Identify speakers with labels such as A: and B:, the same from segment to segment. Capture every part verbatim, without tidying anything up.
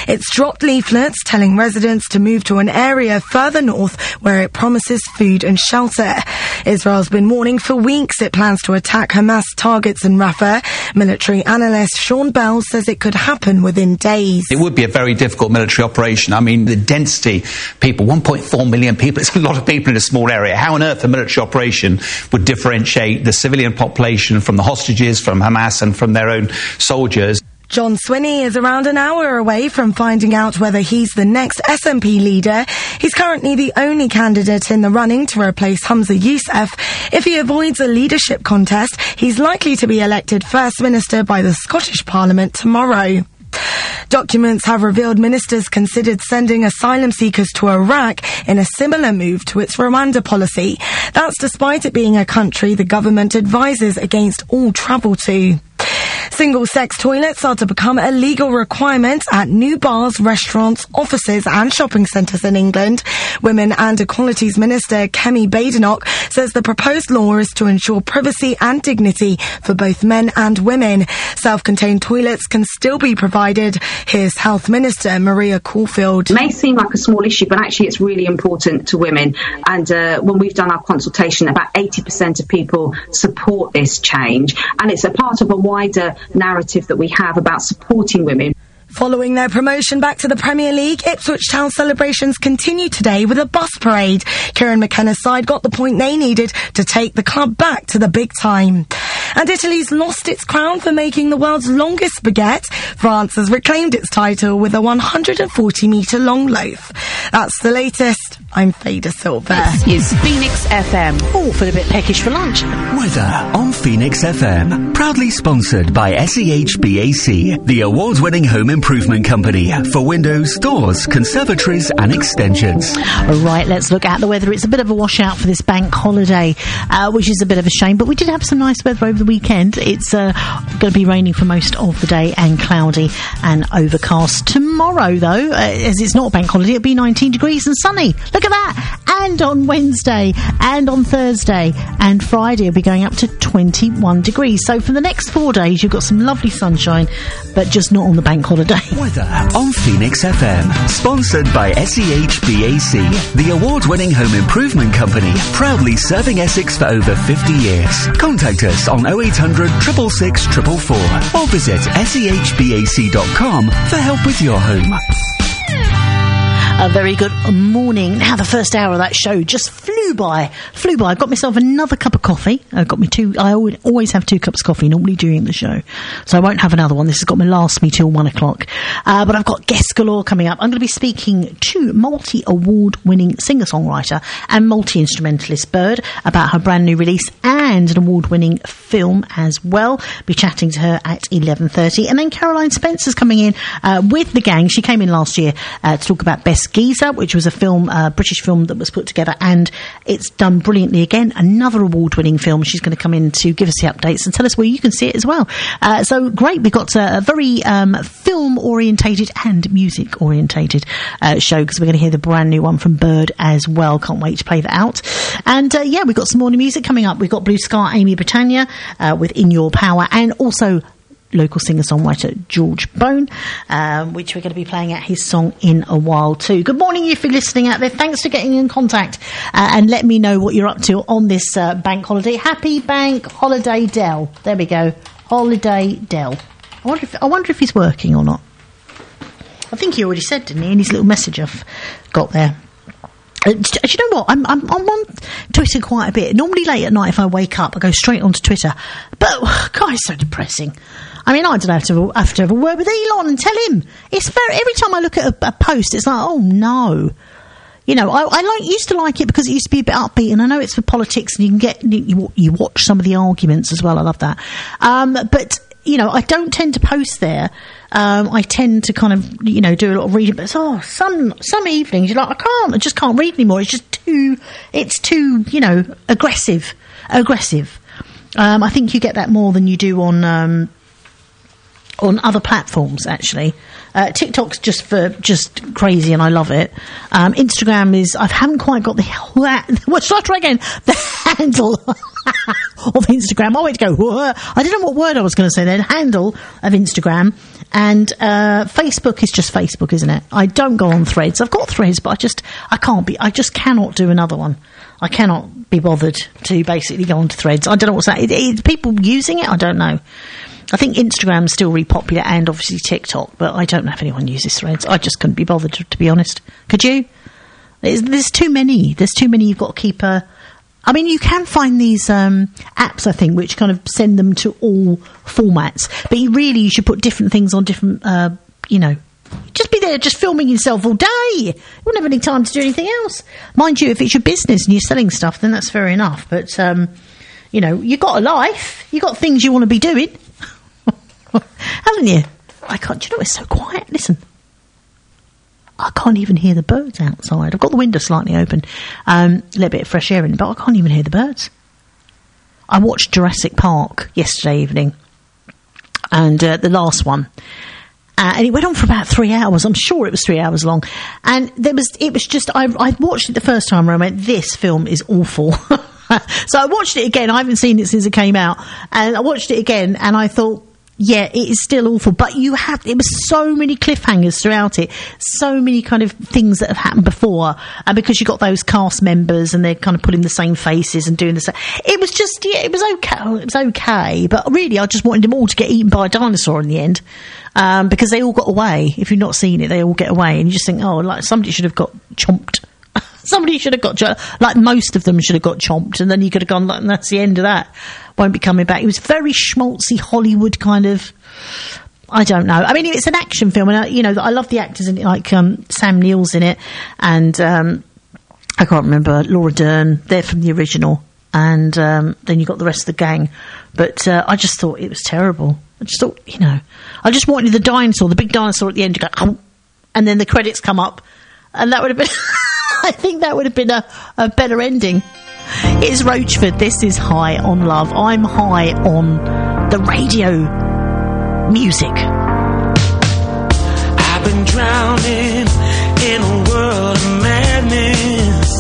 A: It's dropped leaflets telling residents to move to an area further north where it promises food and shelter. Israel's been warning for weeks it plans to attack Hamas targets in Rafah. Military analyst Sean Bell says it could happen within days.
B: It would be a very difficult military operation. I mean, the density, people, one point four million people, it's a lot of people in a small area. How on earth a military operation would differentiate the civilian population from the hostages, from Hamas and from their own soldiers?
A: John Swinney is around an hour away from finding out whether he's the next S N P leader. He's currently the only candidate in the running to replace Humza Yousaf. If he avoids a leadership contest, he's likely to be elected First Minister by the Scottish Parliament tomorrow. Documents have revealed ministers considered sending asylum seekers to Iraq in a similar move to its Rwanda policy. That's despite it being a country the government advises against all travel to. Single-sex toilets are to become a legal requirement at new bars, restaurants, offices and shopping centres in England. Women and Equalities Minister Kemi Badenoch says the proposed law is to ensure privacy and dignity for both men and women. Self-contained toilets can still be provided. Here's Health Minister Maria Caulfield.
C: It may seem like a small issue, but actually it's really important to women. And uh, when we've done our consultation, about eighty percent of people support this change. And it's a part of a wider narrative that we have about supporting women.
A: Following their promotion back to the Premier League, Ipswich Town celebrations continue today with a bus parade. Kieran McKenna's side got the point they needed to take the club back to the big time. And Italy's lost its crown for making the world's longest baguette. France has reclaimed its title with a one hundred forty metre long loaf. That's the latest. I'm Fader Silver.
D: This is Phoenix F M.
E: Oh, feel a bit peckish for lunch.
F: Weather on Phoenix F M. Proudly sponsored by S E H B A C, the award-winning home improvement company for windows, doors, conservatories and extensions.
E: Right, let's look at the weather. It's a bit of a washout for this bank holiday, uh, which is a bit of a shame, but we did have some nice weather over the weekend. It's uh, going to be raining for most of the day and cloudy and overcast. Tomorrow, though, uh, as it's not a bank holiday, it'll be nineteen degrees and sunny. Look at that! And on Wednesday and on Thursday and Friday it'll be going up to twenty-one degrees. So for the next four days you've got some lovely sunshine, but just not on the bank holiday.
F: Weather on Phoenix F M. Sponsored by S E H B A C, the award-winning home improvement company, proudly serving Essex for over fifty years. Contact us on oh eight hundred, six six six, four four four or visit S E H B A C dot com for help with your home.
E: A very good morning. Now, the first hour of that show just flew by. Flew by. I got myself another cup of coffee. I got me two. I always have two cups of coffee normally during the show, so I won't have another one. This has got me last me till one o'clock. Uh, but I've got guest galore coming up. I'm going to be speaking to multi-award-winning singer-songwriter and multi-instrumentalist Bird about her brand new release and an award-winning film as well. Be chatting to her at eleven thirty, and then Caroline Spencer's coming in uh, with the gang. She came in last year uh, to talk about Best Geezer, which was a film, a uh, British film that was put together, and it's done brilliantly again. Another award-winning film. She's going to come in to give us the updates and tell us where you can see it as well. Uh, so great. We've got a, a very um, film-orientated and music-orientated uh, show, because we're going to hear the brand new one from Bird as well. Can't wait to play that out. And uh, yeah, we've got some more new music coming up. We've got Blue Sky, Amy Britannia uh, with In Your Power, and also local singer-songwriter George Bone, um, which we're going to be playing out his song in a while too. Good morning if you're listening out there. Thanks for getting in contact uh, and let me know what you're up to on this uh, bank holiday. Happy Bank Holiday Dell. There we go. Holiday Dell. I wonder if, I wonder if he's working or not. I think he already said, didn't he, in his little message I've got there. Uh, do you know what? I'm, I'm, I'm on Twitter quite a bit. Normally late at night if I wake up, I go straight onto Twitter. But, God, it's so depressing. I mean, I don't have to have to have a word with Elon and tell him. It's very, every time I look at a, a post, it's like, oh no. You know, I, I like used to like it because it used to be a bit upbeat, and I know it's for politics, and you can get you, you watch some of the arguments as well. I love that. Um, but you know, I don't tend to post there. Um, I tend to kind of, you know, do a lot of reading. But oh, some some evenings you're like, I can't, I just can't read anymore. It's just too, it's too, you know, aggressive, aggressive. Um, I think you get that more than you do on. Um, on other platforms, actually. Uh, TikTok's just for just crazy, and I love it. Um, Instagram is I haven't quite got the what should I try again? The handle of Instagram. I went to go. Whoa. I didn't know what word I was going to say. The handle of Instagram. And uh, Facebook is just Facebook, isn't it? I don't go on Threads. I've got Threads, but I just I can't be. I just cannot do another one. I cannot be bothered to basically go onto Threads. I don't know what's that. It, it, people using it, I don't know. I think Instagram's still really popular, and obviously TikTok, but I don't know if anyone uses Threads. I just couldn't be bothered, to, to be honest. Could you? There's, there's too many. There's too many. You've got to keep a. I mean, you can find these um, apps, I think, which kind of send them to all formats. But you really, you should put different things on different, uh, you know, just be there just filming yourself all day. You wouldn't have any time to do anything else. Mind you, if it's your business and you're selling stuff, then that's fair enough. But, um, you know, you've got a life. You've got things you want to be doing. Haven't you? I can't, do you know it's so quiet? Listen. I can't even hear the birds outside. I've got the window slightly open, um, a little bit of fresh air in, but I can't even hear the birds. I watched Jurassic Park yesterday evening, and uh, the last one, uh, and it went on for about three hours. I'm sure it was three hours long, and there was it was just I, I watched it the first time and I went, this film is awful. So I watched it again. I haven't seen it since it came out, and I watched it again, and I thought, yeah, it is still awful, but you have, it was so many cliffhangers throughout it, so many kind of things that have happened before, and because you got those cast members and they're kind of putting the same faces and doing the same, it was just, yeah, it was okay, it was okay, but really I just wanted them all to get eaten by a dinosaur in the end, um, because they all got away. If you've not seen it, they all get away, and you just think, oh, like somebody should have got chomped. Somebody should have got, like most of them should have got chomped, and then you could have gone, like, and that's the end of that. Won't be coming back. It was very schmaltzy Hollywood kind of, I don't know. I mean, it's an action film, and I, you know, I love the actors in it, like um, Sam Neill's in it, and um, I can't remember, Laura Dern, they're from the original, and um, then you got the rest of the gang. But uh, I just thought it was terrible. I just thought, you know, I just wanted the dinosaur, the big dinosaur at the end to go, oh, and then the credits come up, and that would have been... I think that would have been a, a better ending. It's Roachford. This is High on Love. I'm high on the radio music.
G: I've been drowning in a world of madness,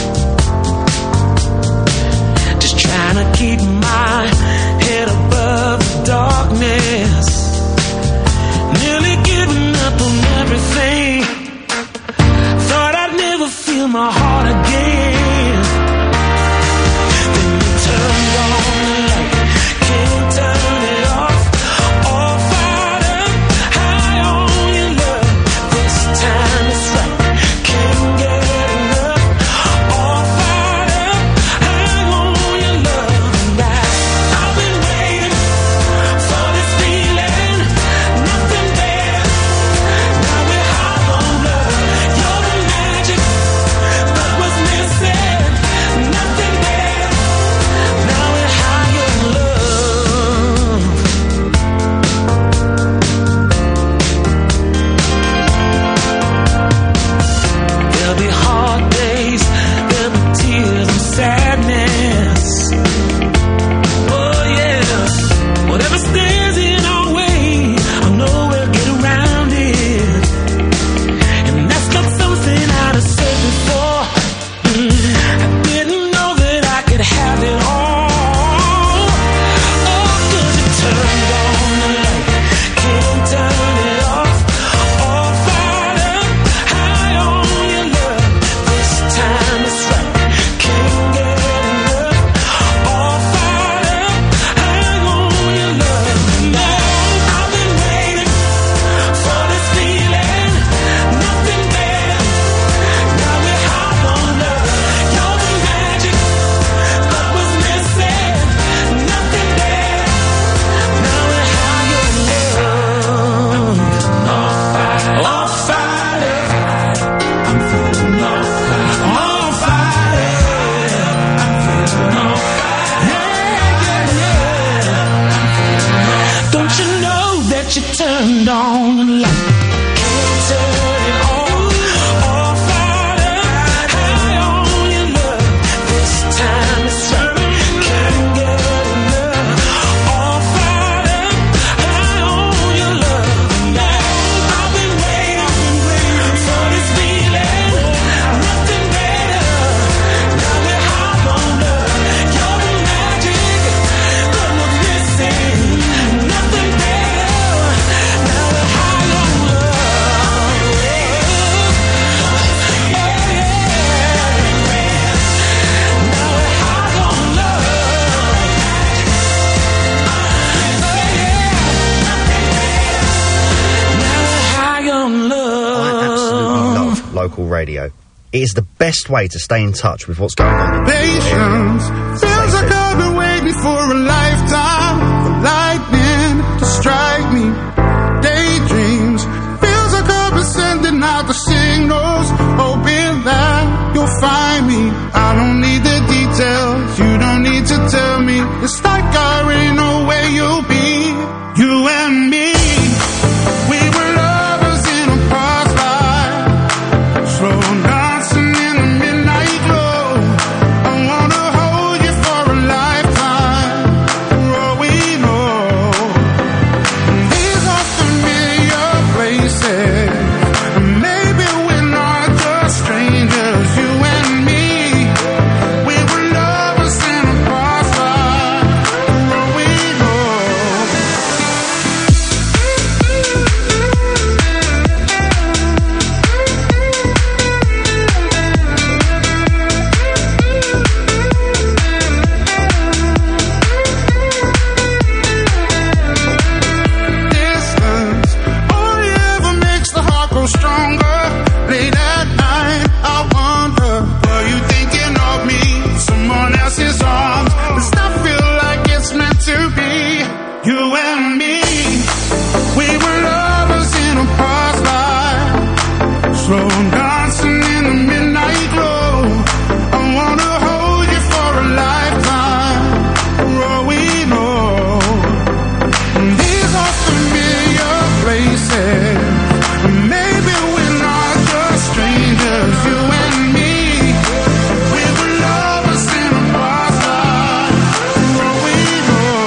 G: just trying to keep my head above the darkness, nearly giving up on everything. Thought I'd never feel my heart again. Then you turned on the light, can't turn it off. All fired
H: local radio. It is the best way to stay in touch with what's going on in the
I: Patience feels like I've been waiting for a lifetime for lightning to strike me. Daydreams feels like I've been sending out the signals, hoping that you'll find me. I don't need the details, you don't need to tell me. It's like I already know where you'll be. You and me, we were lovers in a past life, slow dancing in the midnight glow. I wanna hold you for a lifetime, for all we know. These are familiar places, and maybe we're not just strangers. You and me, we were lovers in a past life, for all we know. Distance only ever makes the heart grow stronger. Late at night, I wonder, were you thinking of me? Someone else's arms. Does that feel like it's meant to be? You and me, we were lovers in a past life, slow dancing in the midnight glow. I wanna hold you for a lifetime, for all we know. These are familiar places, maybe we're not just strangers. You and me, we were lovers in a past life, for all we know.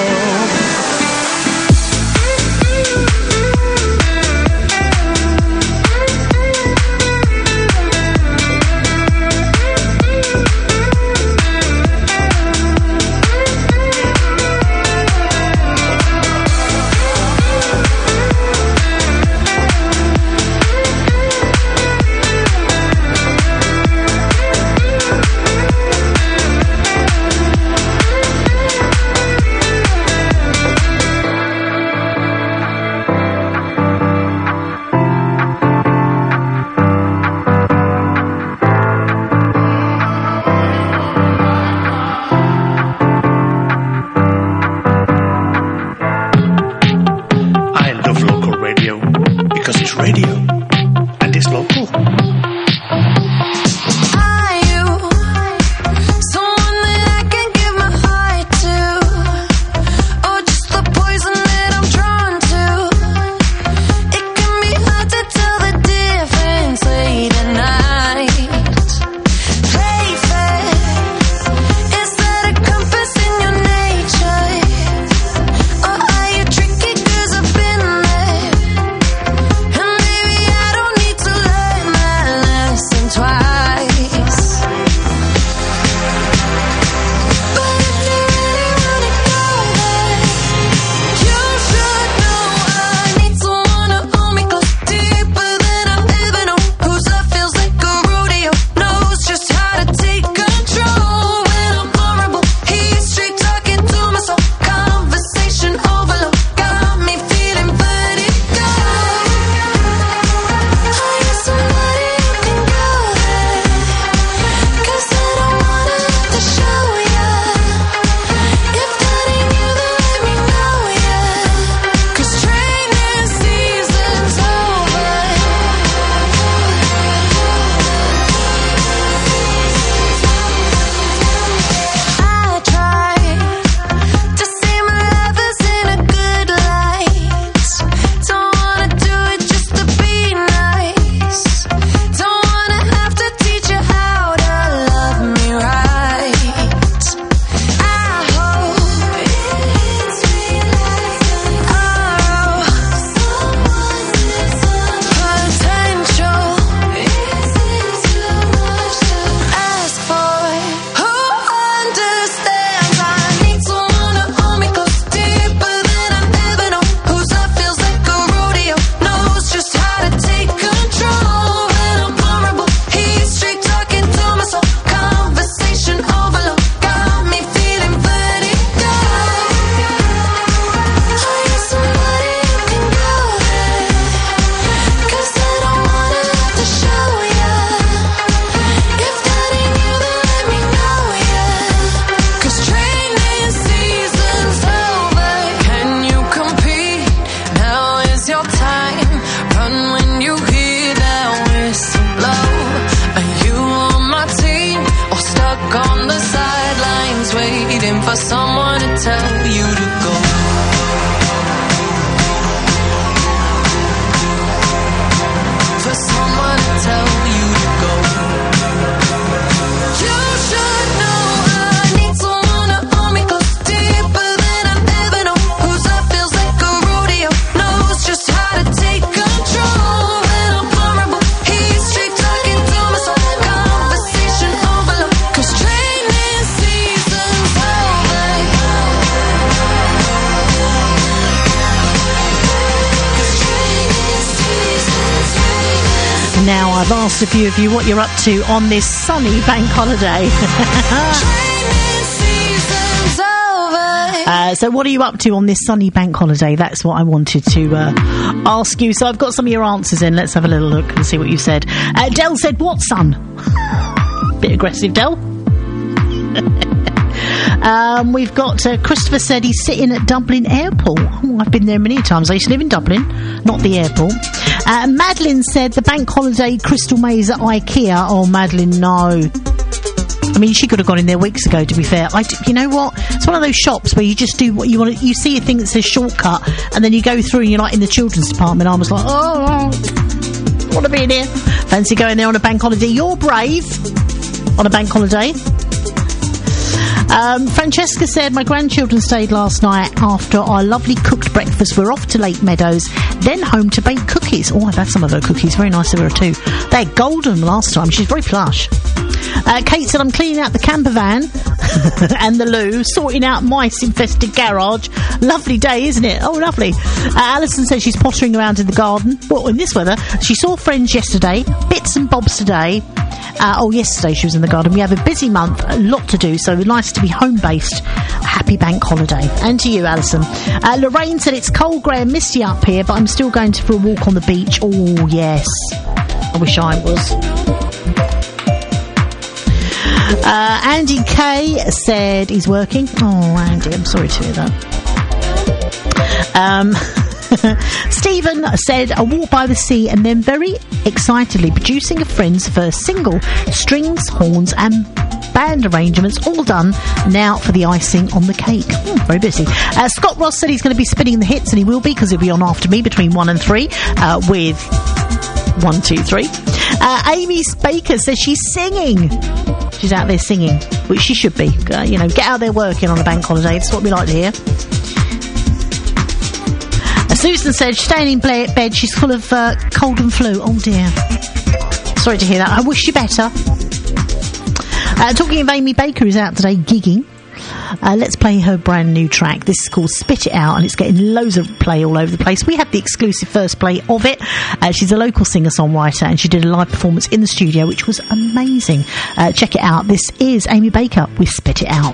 J: for someone to tell you to go. For someone to tell you to go. You should know I need someone to hold me close, deeper than I've ever known. Whose love feels like a rodeo, knows just how to take control. When I'm vulnerable, he's straight talking to my soul. Conversation overload, 'cause training season's over. 'Cause training season's over.
E: Now, I've asked a few of you what you're up to on this sunny bank holiday. Uh, so what are you up to on this sunny bank holiday? That's what I wanted to uh, ask you. So I've got some of your answers in. Let's have a little look and see what you've said. Uh, Del said, what sun? Bit aggressive, Del. um, we've got uh, Christopher said he's sitting at Dublin Airport. Oh, I've been there many times. I used to live in Dublin, not the airport. Uh, Madeline said the bank holiday Crystal Maze at IKEA. Oh, Madeline, no. I mean, she could have gone in there weeks ago, to be fair. I d- you know what? It's one of those shops where you just do what you want to... You see a thing that says shortcut, and then you go through and you're like in the children's department. I was like, oh, I want to be in here. Fancy going there on a bank holiday. You're brave on a bank holiday. Um, Francesca said, my grandchildren stayed last night after our lovely cooked breakfast. We're off to Lake Meadows, then home to bake cookies. Oh, I've had some of her cookies. Very nice of her too. They're golden last time. She's very plush. Uh, Kate said, I'm cleaning out the camper van and the loo, sorting out mice-infested garage. Lovely day, isn't it? Oh, lovely. Uh, Alison says she's pottering around in the garden. Well, in this weather. She saw friends yesterday, bits and bobs today. Uh, oh, yesterday she was in the garden. We have a busy month, a lot to do, so nice to be home-based. Happy bank holiday. And to you, Alison. Uh, Lorraine said, it's cold, grey and misty up here, but I'm still going to for a walk on the beach. Oh, yes. I wish I was. Uh, Andy K said he's working. Oh, Andy, I'm sorry to hear that. Um, Stephen said a walk by the sea and then very excitedly producing a friend's first single. Strings, horns and band arrangements all done. Now for the icing on the cake. Mm, very busy. Uh, Scott Ross said he's going to be spinning the hits, and he will be because he'll be on after me between one and three uh, with one, two, three. Uh, Amy Baker says she's singing. She's out there singing, which she should be. Uh, you know, get out there working on a bank holiday. That's what we like to hear. Uh, Susan said, staying in bed, she's full of uh, cold and flu. Oh, dear. Sorry to hear that. I wish you better. Uh, talking of Amy Baker, who's out today gigging. Uh, let's play her brand new track. This is called Spit It Out, and it's getting loads of play all over the place. We had the exclusive first play of it. Uh, she's a local singer-songwriter, and she did a live performance in the studio, which was amazing. Uh, check it out. This is Amy Baker with Spit It Out.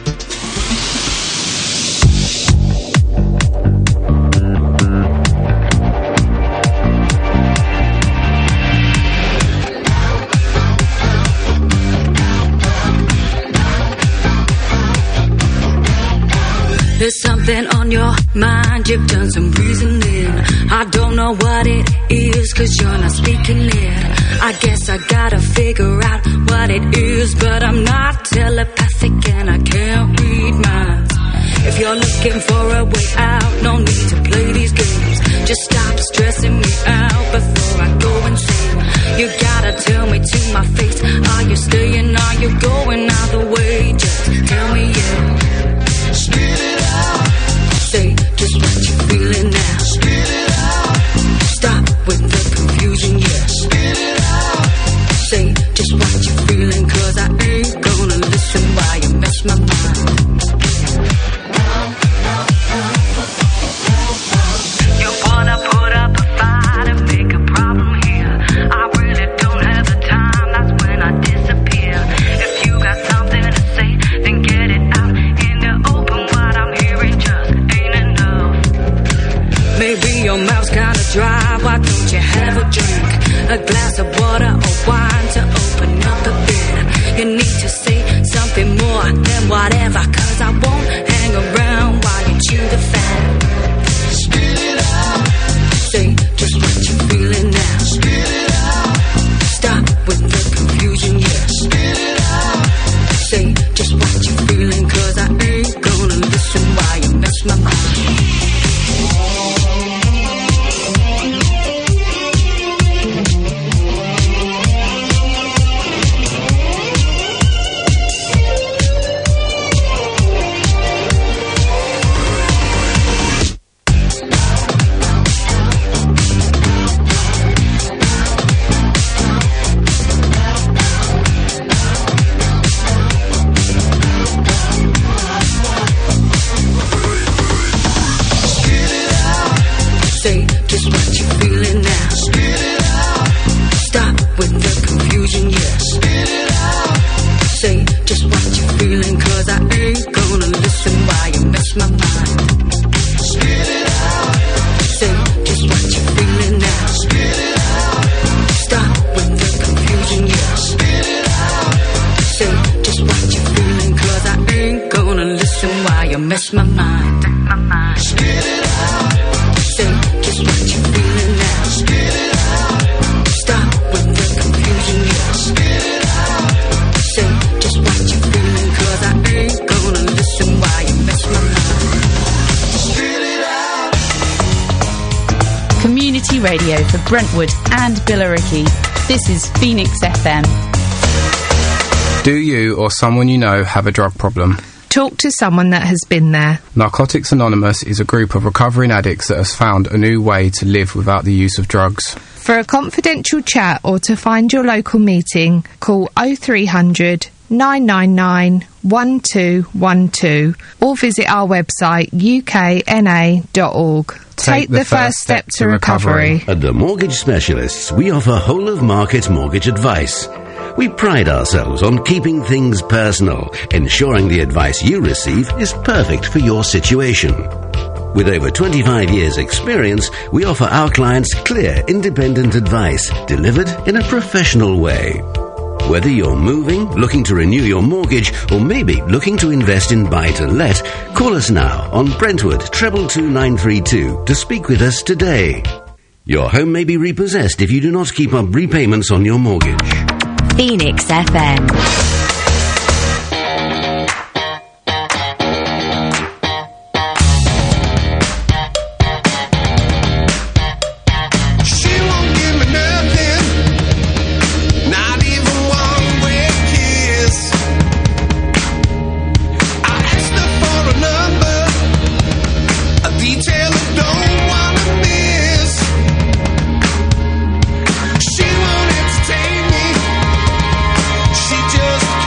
K: There's something on your mind, you've done some reasoning. I don't know what it is, cause you're not speaking it. I guess I gotta figure out what it is, but I'm not telepathic and I can't read minds. If you're looking for a way out, no need to play these games. Just stop stressing me out before I go insane. You gotta tell me to my face, are you staying, are you going out the way? Just tell me yeah. Spit it out. Say just what you're feeling now. Spit it out. Stop with the confusion, yeah. Spit it out. Say just what you're feeling, cause I ain't gonna listen while you mess my mind. You wanna put up a fight and make a problem here. I really don't have the time, that's when I disappear. If you got something to say, then get it out in the open. What I'm hearing just ain't enough. Maybe your mouth's kinda dry, why don't you have a drink? A glass of water or wine to open up a bit. You need to say something more than whatever, cause I won't hang around while you chew the fat. Spit it out. Say just what you're feeling now. Spit it out. Stop with the confusion, yeah. Spit it out. Say just what you're feeling, cause I ain't confusion, yeah. Spit it out. Say just what you're feeling, cause I ain't gonna listen while you mess my mind. Spit it out. Say just what you're feeling now. Spit it out. Stop with the confusion, yeah. Spit it out. Say just what you're feeling, cause I ain't gonna listen while you mess my mind. Spit it out. Say just what you're feeling now. Spit it out. Stop with the confusion, yeah. Spit it out. Say just what you're feeling, cause I ain't gonna listen while you mess my mind. Spit it out.
D: Community radio for Brentwood and Billericay. This is Phoenix F M.
L: Do you or someone you know have a drug problem?
M: Talk to someone that has been there.
L: Narcotics Anonymous is a group of recovering addicts that has found a new way to live without the use of drugs.
M: For a confidential chat or to find your local meeting, call oh three hundred, nine nine nine, one two one two or visit our website u k n a dot org. Take the first step to recovery.
N: At The Mortgage Specialists, we offer whole-of-market mortgage advice. We pride ourselves on keeping things personal, ensuring the advice you receive is perfect for your situation. With over twenty-five years' experience, we offer our clients clear, independent advice delivered in a professional way. Whether you're moving, looking to renew your mortgage, or maybe looking to invest in buy-to-let, call us now on Brentwood treble two nine three two to speak with us today. Your home may be repossessed if you do not keep up repayments on your mortgage.
O: Phoenix F M.
J: She won't entertain me. She just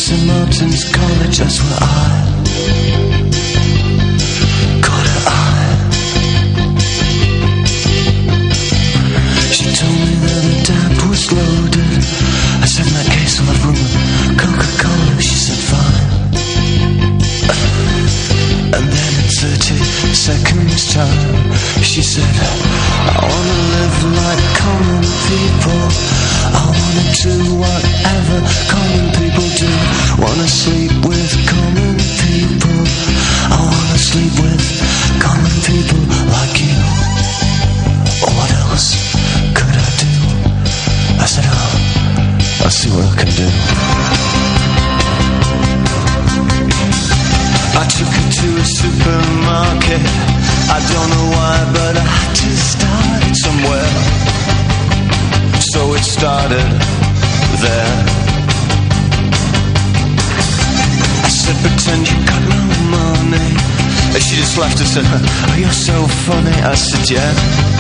G: Saint Martin's College, that's where I caught her eye. She told me that the tap was loaded. I said, in that case I'll have rum and Coca-Cola. She said, fine. And then in thirty seconds time, she said, I wanna live like common people. I wanna do whatever common people do. Wanna sleep with common people. I wanna sleep with common people like you. What else could I do? I said, oh, I'll see what I can do. I took her to a supermarket. I don't know why, but I had to start it somewhere. So it started there. I said, pretend you got no money. And she just laughed and said, oh, you're so funny. I said, yeah.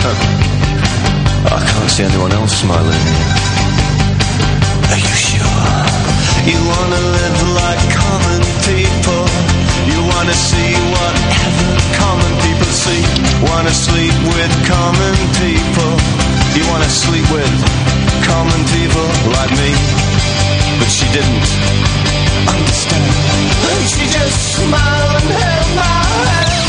G: I can't see anyone else smiling. Are you sure? You wanna live like common people. You wanna see whatever common people see. Wanna sleep with common people. You wanna sleep with common people like me. But she didn't understand. And she just smiled and held my hand.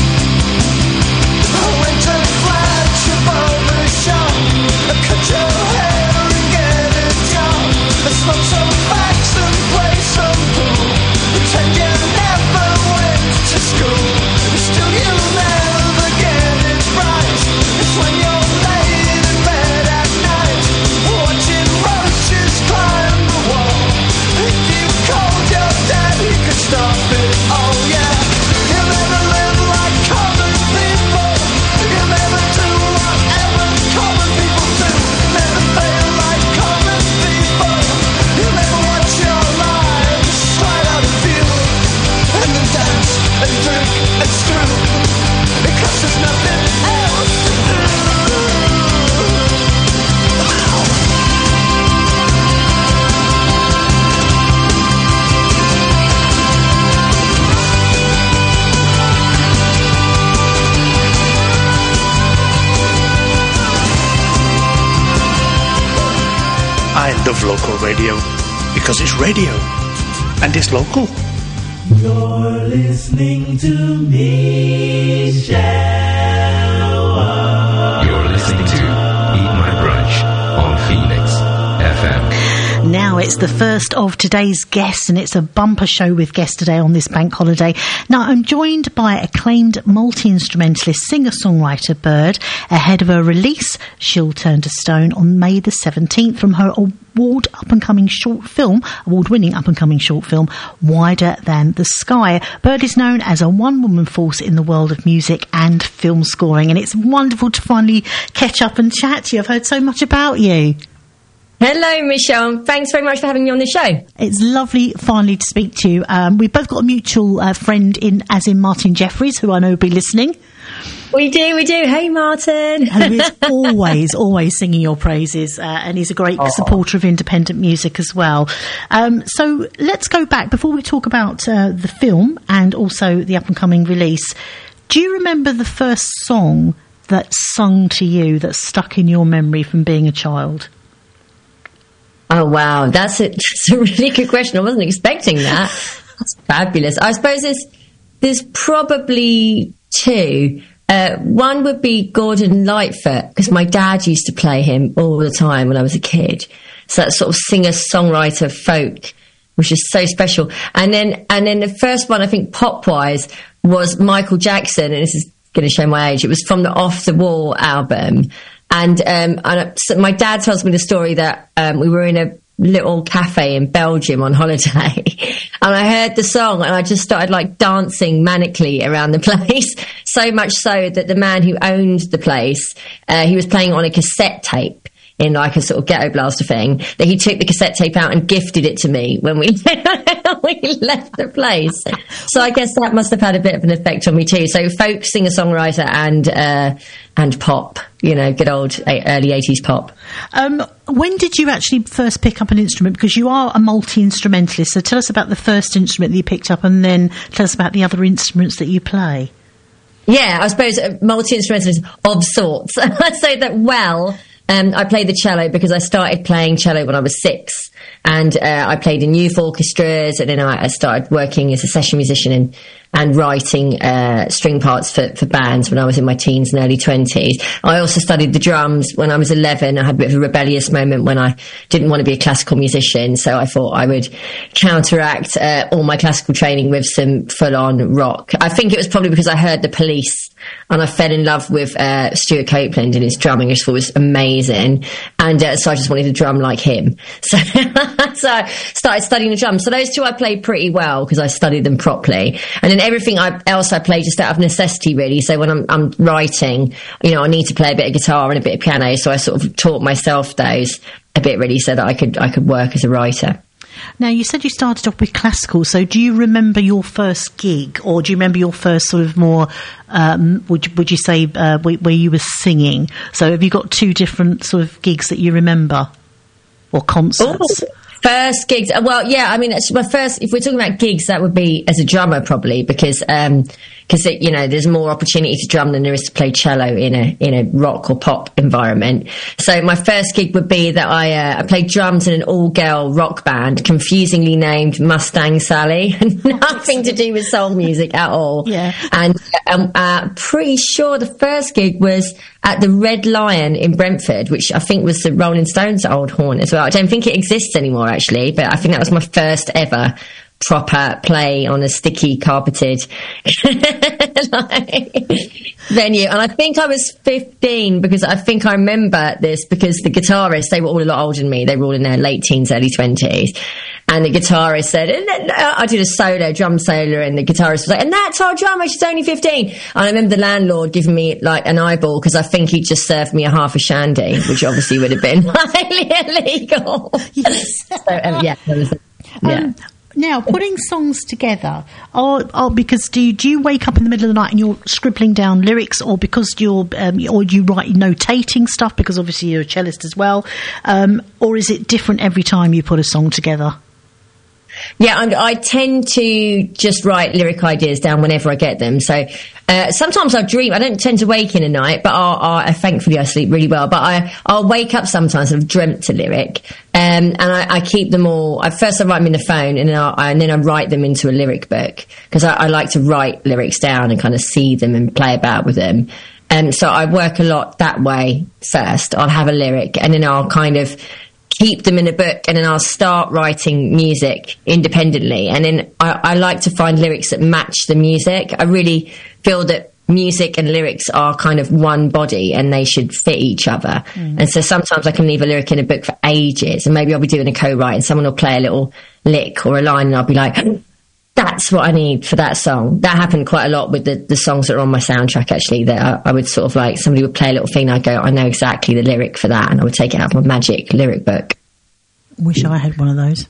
G: I went to flash above the shop. I cut your hair and get a job. I smoke some facts and play some pool. Pretend you never went to school. Still you never get it right. It's when you're laid in bed at night, watching roaches climb the wall. If you called your dad, he could stop it. Oh yeah. You'll never live like common people. You'll never do whatever common people do. Never fail like common people. You'll never watch your lives slide out of view. And then dance and drink and screw. Because there's nothing else to do.
P: I love local radio because it's radio and it's local.
Q: You're listening to me, Shower.
R: You're listening to Eat My Brunch on Phoenix F M.
E: Now it's the first of today's guests, and it's a bumper show with guests today on this bank holiday. Now I'm joined by acclaimed multi-instrumentalist singer-songwriter Bird ahead of her release. She'll turn to stone on May the seventeenth from her award up-and-coming short film, award-winning up-and-coming short film, Wider Than the Sky. Bird is known as a one-woman force in the world of music and film scoring, and it's wonderful to finally catch up and chat to you. I've heard so much about you.
S: Hello, Michelle. Thanks very much for having me on the show.
E: It's lovely finally to speak to you. Um, we've both got a mutual uh, friend in, as in Martin Jeffries, who I know will be listening.
S: We do, we do. Hey, Martin.
E: Who is always, always singing your praises, uh, and he's a great oh. supporter of independent music as well. Um, so let's go back, before we talk about uh, the film and also the up-and-coming release. Do you remember the first song that sung to you, that stuck in your memory from being a child?
S: Oh, wow. That's a, that's a really good question. I wasn't expecting that. That's fabulous. I suppose there's, there's probably two. Uh, one would be Gordon Lightfoot, because my dad used to play him all the time when I was a kid. So that sort of singer-songwriter folk, which is so special. And then, and then the first one, I think pop-wise, was Michael Jackson, and this is going to show my age. It was from the Off the Wall album. And, um, and so my dad tells me the story that um, we were in a little cafe in Belgium on holiday, and I heard the song and I just started like dancing manically around the place, so much so that the man who owned the place, uh, he was playing on a cassette tape. in like a sort of ghetto blaster thing, that he took the cassette tape out and gifted it to me when we, we left the place. So I guess that must have had a bit of an effect on me too. So folk singer-songwriter and, uh, and pop, you know, good old early eighties pop.
E: Um, when did you actually first pick up an instrument? Because you are a multi-instrumentalist, so tell us about the first instrument that you picked up and then tell us about the other instruments that you play.
S: Yeah, I suppose a multi-instrumentalist of sorts. I'd say that, well, um, I played the cello because I started playing cello when I was six. And uh, I played in youth orchestras, and then I, I started working as a session musician and, and writing uh, string parts for, for bands when I was in my teens and early twenties. I also studied the drums when I was eleven. I had a bit of a rebellious moment when I didn't want to be a classical musician, so I thought I would counteract uh, all my classical training with some full-on rock. I think it was probably because I heard The Police and I fell in love with uh, Stuart Copeland and his drumming. I just thought it was amazing, and uh, so I just wanted to drum like him. So so I started studying the drums. So those two I played pretty well because I studied them properly. And then everything I, else I play just out of necessity, really. So when I'm, I'm writing, you know, I need to play a bit of guitar and a bit of piano. So I sort of taught myself those a bit, really, so that I could I could work as a writer.
E: Now, you said you started off with classical, so do you remember your first gig, or do you remember your first sort of more, um, would, would you say, uh, where, where you were singing? So have you got two different sort of gigs that you remember, or concerts?
S: Ooh. First gigs, well, yeah, I mean, it's my first, if we're talking about gigs, that would be as a drummer probably, because, um, because, you know, there's more opportunity to drum than there is to play cello in a, in a rock or pop environment. So my first gig would be that I, uh, I played drums in an all-girl rock band, confusingly named Mustang Sally, nothing to do with soul music at all.
E: Yeah.
S: And, um, uh, pretty sure the first gig was at the Red Lion in Brentford, which I think was the Rolling Stones' old haunt as well. I don't think it exists anymore, actually, but I think that was my first ever proper play on a sticky carpeted like, venue. And I think I was fifteen, because I think I remember this because the guitarists, they were all a lot older than me. They were all in their late teens, early twenties. And the guitarist said, and then, uh, I did a solo, drum solo, and the guitarist was like, and that's our drummer, she's only fifteen. And I remember the landlord giving me like an eyeball because I think he just served me a half a shandy, which obviously would have been highly illegal. Yes. So, um, yeah. That was, yeah.
E: Um, now, putting songs together, or, or because do you, do you wake up in the middle of the night and you're scribbling down lyrics, or because you're, um, or you write notating stuff because obviously you're a cellist as well, um, or is it different every time you put a song together?
S: Yeah, I'm, I tend to just write lyric ideas down whenever I get them. So uh, sometimes I dream. I don't tend to wake in a night, but I'll, I'll, thankfully I sleep really well. But I, I'll wake up sometimes and I've dreamt a lyric, um, and I, I keep them all. I, first I write them in the phone, and then I, and then I write them into a lyric book, because I, I like to write lyrics down and kind of see them and play about with them. And so I work a lot that way first. I'll have a lyric, and then I'll kind of keep them in a book, and then I'll start writing music independently. And then I, I like to find lyrics that match the music. I really feel that music and lyrics are kind of one body and they should fit each other. Mm. And so sometimes I can leave a lyric in a book for ages, and maybe I'll be doing a co-write and someone will play a little lick or a line, and I'll be like, that's what I need for that song. That happened quite a lot with the, the songs that are on my soundtrack, actually, that I, I would sort of like, somebody would play a little thing, and I'd go, I know exactly the lyric for that, and I would take it out of my magic lyric book.
E: Wish I had one of those.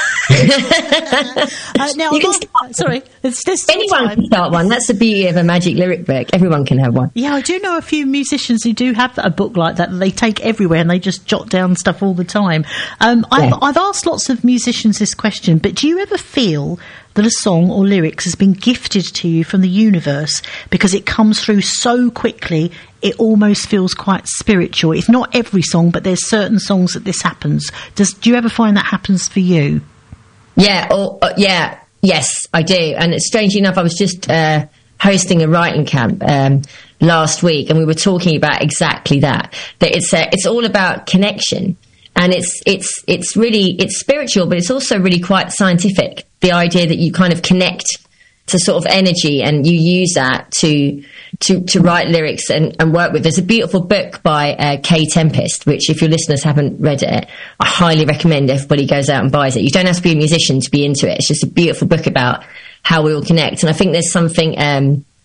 E: uh, now,
S: you can
E: not,
S: start,
E: sorry, it's this
S: anyone
E: time.
S: can start one. That's the beauty of a magic lyric book. Everyone can have one.
E: Yeah, I do know a few musicians who do have a book like that, that they take everywhere and they just jot down stuff all the time. Um, I've,
S: Yeah.
E: I've asked lots of musicians this question, but do you ever feel that a song or lyrics has been gifted to you from the universe because it comes through so quickly, it almost feels quite spiritual? It's not every song, but there's certain songs that this happens. Does do you ever find that happens for you?
S: Yeah, or, uh, yeah, yes, I do. And it's strangely enough, I was just uh, hosting a writing camp um, last week, and we were talking about exactly that. That it's uh, it's all about connection, and it's it's it's really it's spiritual, but it's also really quite scientific. The idea that you kind of connect to sort of energy, and you use that to to to write lyrics and, and work with. There's a beautiful book by uh, Kay Tempest, which if your listeners haven't read it, I highly recommend everybody goes out and buys it. You don't have to be a musician to be into it. It's just a beautiful book about how we all connect. And I think there's something um,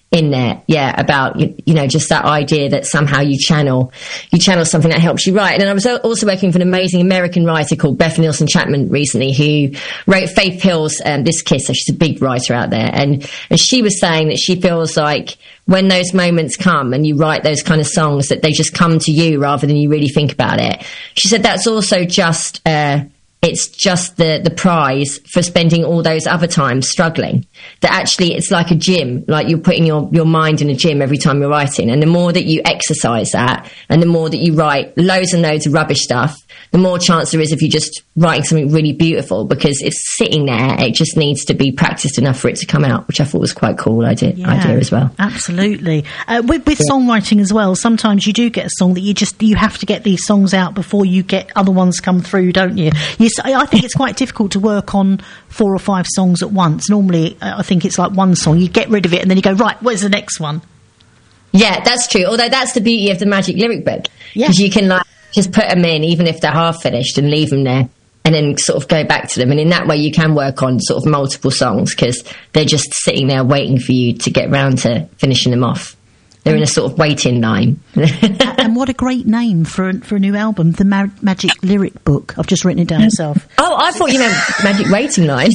S: in there, yeah, about you, you know just that idea that somehow you channel you channel something that helps you write. And I was also working with an amazing American writer called Beth Nielsen Chapman recently, who wrote Faith Hill's um, This Kiss. So she's a big writer out there, and and she was saying that she feels like when those moments come and you write those kind of songs, that they just come to you rather than you really think about it. She said that's also just uh it's just the, the prize for spending all those other times struggling. That actually it's like a gym, like you're putting your, your mind in a gym every time you're writing. And the more that you exercise that, and the more that you write loads and loads of rubbish stuff, the more chance there is of you just writing something really beautiful, because it's sitting there. It just needs to be practiced enough for it to come out, which I thought was quite a cool idea,
E: Yeah,
S: idea as well.
E: Absolutely. Uh, with with
S: Yeah.
E: songwriting as well, sometimes you do get a song that you just, you have to get these songs out before you get other ones come through, don't you? you s- I think it's quite difficult to work on four or five songs at once. Normally, uh, I think it's like one song, you get rid of it and then you go, right, where's the next one?
S: Yeah, that's true. Although that's the beauty of the Magic Lyric Book. Because you can like just put them in, even if they're half finished, and leave them there, and then sort of go back to them. And in that way you can work on sort of multiple songs, because they're just sitting there waiting for you to get round to finishing them off. They're in a sort of waiting line.
E: And what a great name for a, for a new album, the Ma- Magic Lyric Book. I've just written it down myself.
S: Oh, I thought you meant Magic Waiting Line.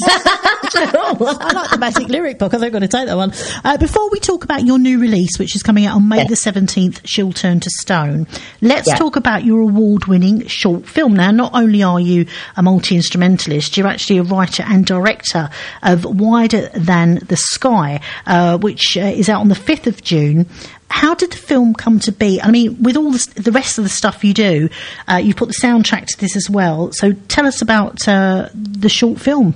E: I like the Magic Lyric Book. I think I'm going to take that one. Uh, before we talk about your new release, which is coming out on May
S: Yeah.
E: the seventeenth, She'll Turn to Stone, let's
S: Yeah.
E: talk about your award-winning short film. Now, not only are you a multi-instrumentalist, you're actually a writer and director of Wider Than the Sky, uh, which uh, is out on the fifth of June. How did the film come to be? I mean, with all the, the rest of the stuff you do, uh, you put the soundtrack to this as well. So tell us about uh, the short film.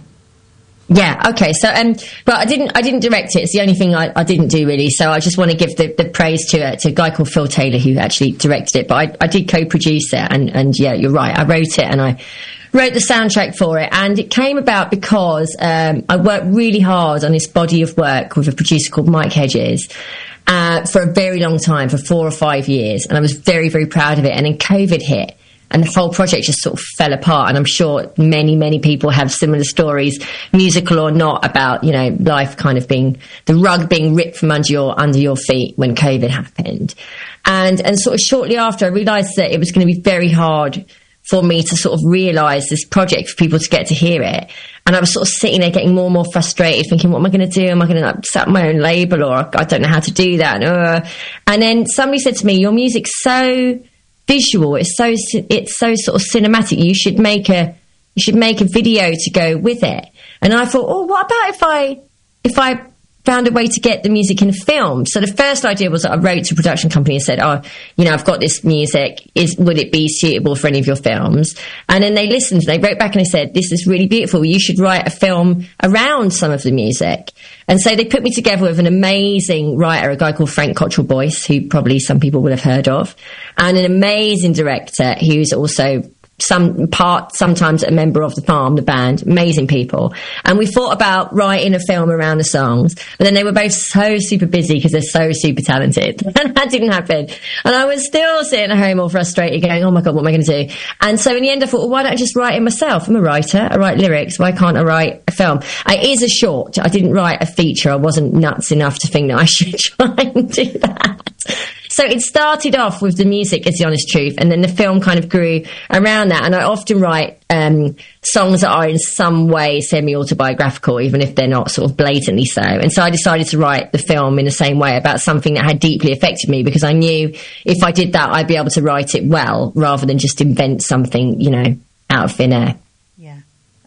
S: Yeah, okay. So, um, but I didn't, I didn't direct it. It's the only thing I, I didn't do really. So I just want to give the, the praise to, uh, to a guy called Phil Taylor, who actually directed it. But I, I did co-produce it, and, and yeah, you're right. I wrote it and I wrote the soundtrack for it, and it came about because um, I worked really hard on this body of work with a producer called Mike Hedges. Uh, for a very long time, for four or five years, and I was very, very proud of it. And then COVID hit, and the whole project just sort of fell apart. And I'm sure many, many people have similar stories, musical or not, about, you know, life kind of being, the rug being ripped from under your under your feet when COVID happened. And and sort of shortly after, I realised that it was going to be very hard for me to sort of realise this project, for people to get to hear it. And I was sort of sitting there getting more and more frustrated, thinking, what am I going to do? Am I going to like, set up my own label, or I don't know how to do that? Uh, and then somebody said to me, your music's so visual, it's so it's so sort of cinematic. You should make a you should make a video to go with it. And I thought, oh, what about if I if I found a way to get the music in a film? So the first idea was that I wrote to a production company and said, oh, you know, I've got this music, is would it be suitable for any of your films? And then they listened, and they wrote back and they said, this is really beautiful, you should write a film around some of the music. And so they put me together with an amazing writer, a guy called Frank Cottrell Boyce, who probably some people will have heard of, and an amazing director who's also some part, sometimes a member of the Farm, the band, amazing people. And we thought about writing a film around the songs, but then they were both so super busy because they're so super talented. And that didn't happen. And I was still sitting at home all frustrated going, oh my God, what am I going to do? And so in the end I thought, well, why don't I just write it myself? I'm a writer, I write lyrics, why can't I write a film? It is a short, I didn't write a feature, I wasn't nuts enough to think that I should try and do that. So it started off with the music, is the honest truth, and then the film kind of grew around that. And I often write um, songs that are in some way semi-autobiographical, even if they're not sort of blatantly so. And so I decided to write the film in the same way, about something that had deeply affected me, because I knew if I did that, I'd be able to write it well, rather than just invent something, you know, out of thin air.
E: Yeah.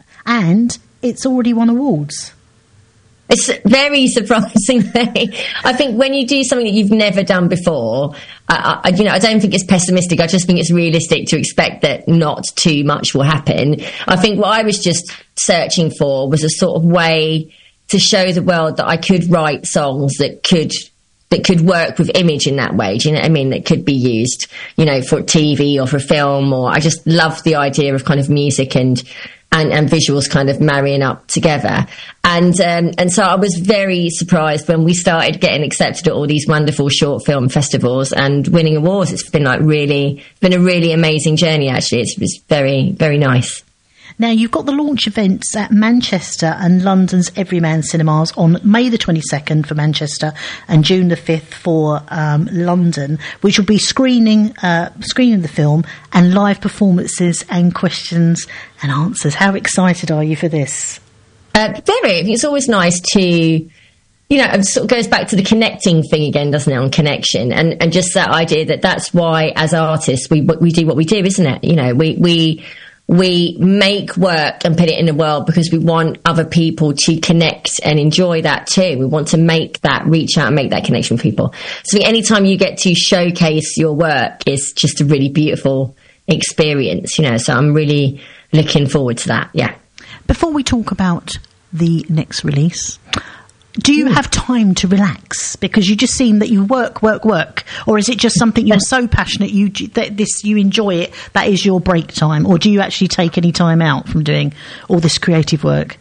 E: And it's already won awards.
S: It's very surprisingly. I think when you do something that you've never done before, I, I, you know, I don't think it's pessimistic. I just think it's realistic to expect that not too much will happen. I think what I was just searching for was a sort of way to show the world that I could write songs that could that could work with image in that way. Do you know what I mean? That could be used, you know, for T V or for film. Or I just love the idea of kind of music and. And, and visuals kind of marrying up together. And um, and so I was very surprised when we started getting accepted at all these wonderful short film festivals and winning awards. It's been like really, been a really amazing journey, actually. It's, it's very, very nice.
E: Now, you've got the launch events at Manchester and London's Everyman Cinemas on May the twenty-second for Manchester and June the fifth for um, London, which will be screening uh, screening the film and live performances and questions and answers. How excited are you for this?
S: Uh, very. It's always nice to, you know, it sort of goes back to the connecting thing again, doesn't it, on connection, and and just that idea that that's why, as artists, we we do what we do, isn't it? You know, we we. We make work and put it in the world because we want other people to connect and enjoy that too. We want to make that, reach out and make that connection with people. So anytime you get to showcase your work, it's just a really beautiful experience, you know, so I'm really looking forward to that, yeah.
E: Before we talk about the next release, do you have time to relax? Because you just seem that you work, work, work. Or is it just something you're so passionate you that this you enjoy it, that is your break time? Or do you actually take any time out from doing all this creative work?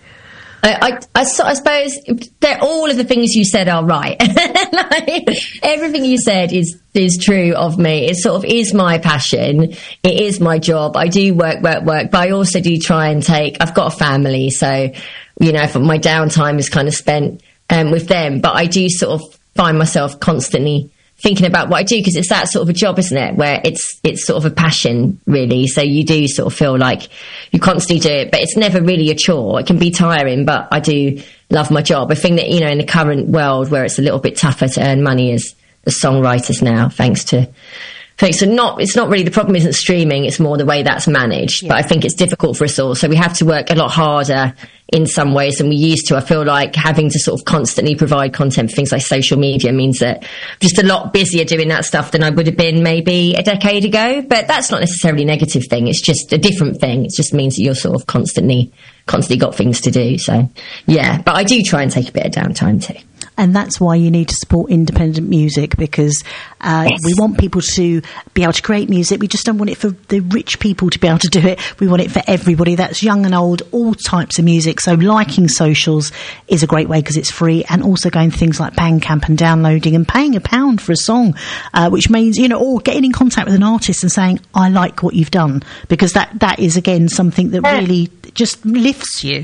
S: I, I, I, so- I suppose that all of the things you said are right. Like, everything you said is is true of me. It sort of is my passion. It is my job. I do work, work, work, but I also do try and take. I've got a family, so you know, for my downtime is kind of spent um, with them. But I do sort of find myself constantly thinking about what I do because it's that sort of a job, isn't it? Where it's it's sort of a passion, really. So you do sort of feel like you constantly do it, but it's never really a chore. It can be tiring, but I do love my job. I think that, you know, in the current world where it's a little bit tougher to earn money as, as songwriters now, thanks to thanks to not, it's not really, the problem isn't streaming, it's more the way that's managed. Yeah. But I think it's difficult for us all. So we have to work a lot harder in some ways than we used to. I feel like having to sort of constantly provide content for things like social media means that I'm just a lot busier doing that stuff than I would have been maybe a decade ago. But that's not necessarily a negative thing. It's just a different thing. It just means that you're sort of constantly, constantly got things to do. So, yeah. But I do try and take a bit of downtime too.
E: And that's why you need to support independent music, because uh, yes. we want people to be able to create music. We just don't want it for the rich people to be able to do it. We want it for everybody. That's young and old, all types of music. So liking socials is a great way because it's free, and also going to things like Bandcamp and downloading and paying a pound for a song, uh, which means, you know, or getting in contact with an artist and saying, I like what you've done, because that, that is, again, something that really just lifts you.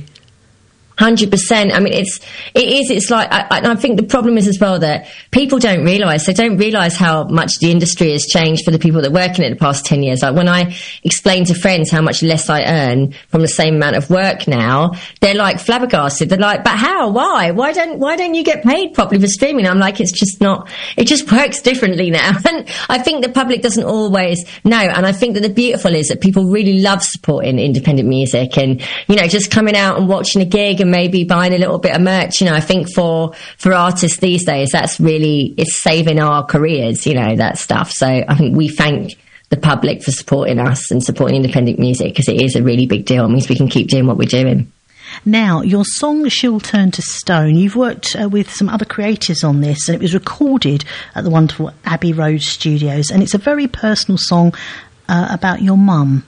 S: one hundred percent. I mean, it's, it is, it's like, I, I think the problem is as well that people don't realise, they don't realise how much the industry has changed for the people that work in it the past ten years. Like when I explain to friends how much less I earn from the same amount of work now, they're like flabbergasted. They're like, but how? Why? Why don't, why don't you get paid properly for streaming? I'm like, it's just not, it just works differently now. And I think the public doesn't always know. And I think that the beautiful is that people really love supporting independent music and, you know, just coming out and watching a gig and maybe buying a little bit of merch. You know, I think for for artists these days, that's really, it's saving our careers, you know, that stuff. So I think we thank the public for supporting us and supporting independent music, because it is a really big deal. It means we can keep doing what we're doing.
E: Now, your song She'll Turn to Stone, you've worked uh, with some other creators on this, and it was recorded at the wonderful Abbey Road Studios, and it's a very personal song uh, about your mum.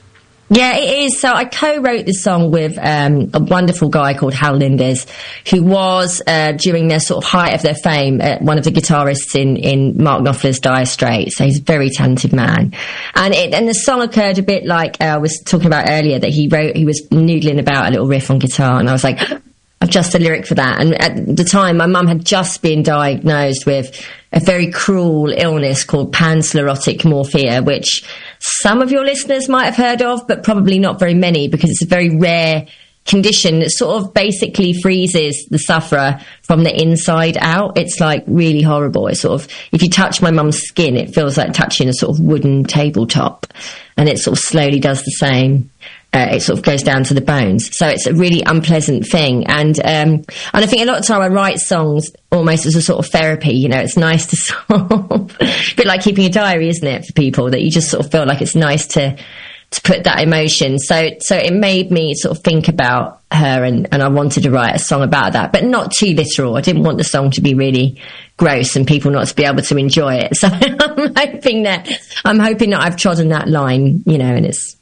S: Yeah, it is. So I co-wrote this song with um, a wonderful guy called Hal Linders, who was, uh, during their sort of height of their fame, uh, one of the guitarists in, in Mark Knopfler's Dire Straits. So he's a very talented man. And it, and the song occurred a bit like uh, I was talking about earlier, that he wrote, he was noodling about a little riff on guitar, and I was like, I've just a lyric for that. And at the time, my mum had just been diagnosed with a very cruel illness called pansclerotic morphea, which some of your listeners might have heard of, but probably not very many, because it's a very rare condition that sort of basically freezes the sufferer from the inside out. It's like really horrible. It's sort of, if you touch my mum's skin, it feels like touching a sort of wooden tabletop, and it sort of slowly does the same. Uh, it sort of goes down to the bones. So it's a really unpleasant thing. And um, and I think a lot of time I write songs almost as a sort of therapy. You know, it's nice to sort of, a bit like keeping a diary, isn't it, for people, that you just sort of feel like it's nice to to put that emotion. So so it made me sort of think about her, and, and I wanted to write a song about that, but not too literal. I didn't want the song to be really gross and people not to be able to enjoy it. So I'm hoping that I'm hoping that I've trodden that line, you know, and it's,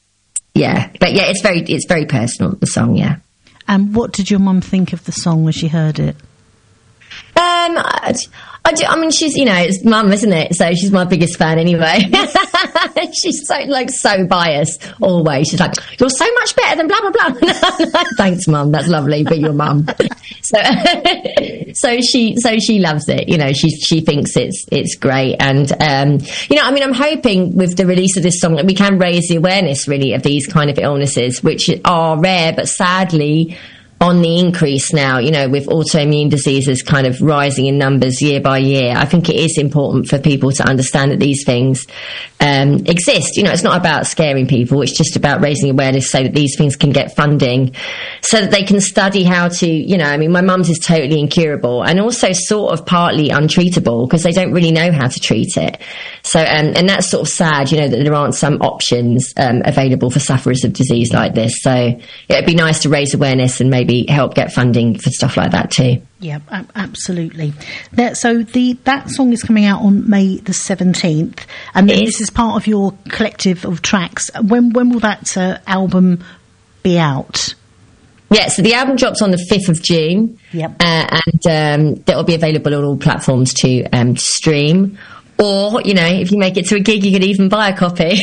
S: yeah, but yeah, it's very, it's very personal, the song, yeah.
E: And what did your mum think of the song when she heard it?
S: Um, I, I, do, I mean, she's, you know, it's mum, isn't it? So she's my biggest fan anyway. She's so like so biased always. She's like, you're so much better than blah blah blah. Thanks, Mum. That's lovely. Be your mum. So, so she, so she loves it. You know, she she thinks it's it's great. And um, you know, I mean, I'm hoping with the release of this song that we can raise the awareness really of these kind of illnesses, which are rare, but sadly on the increase now, you know, with autoimmune diseases kind of rising in numbers year by year. I think it is important for people to understand that these things um, exist. You know, it's not about scaring people. It's just about raising awareness so that these things can get funding so that they can study how to, you know, I mean, my mum's is totally incurable and also sort of partly untreatable because they don't really know how to treat it. So, um, and that's sort of sad, you know, that there aren't some options um, available for sufferers of disease like this. So it'd be nice to raise awareness and maybe help get funding for stuff like that too.
E: Yeah, a- absolutely. That, so the that song is coming out on May the seventeenth, and then this is part of your collective of tracks. When when will that uh, album be out?
S: Yeah, so the album drops on the fifth of June.
E: Yep.
S: Uh, and um, that will be available on all platforms to um, stream. Or, you know, if you make it to a gig, you could even buy a copy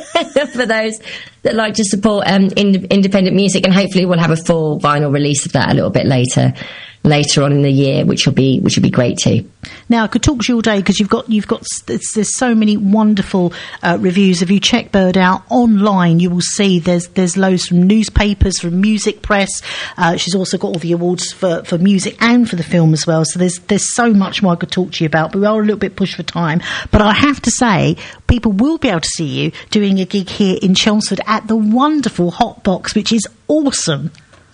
S: for those that like to support um, in- independent music. And hopefully we'll have a full vinyl release of that a little bit later, later on in the year, which will be which will be great too.
E: Now, I could talk to you all day because you've got you've got there's, there's so many wonderful uh, reviews. If you check Bird out online, you will see there's there's loads from newspapers, from music press. Uh, she's also got all the awards for, for music and for the film as well. So there's there's so much more I could talk to you about, but we are a little bit pushed for time. But I have to say, people will be able to see you doing a gig here in Chelmsford at the wonderful Hot Box, which is awesome.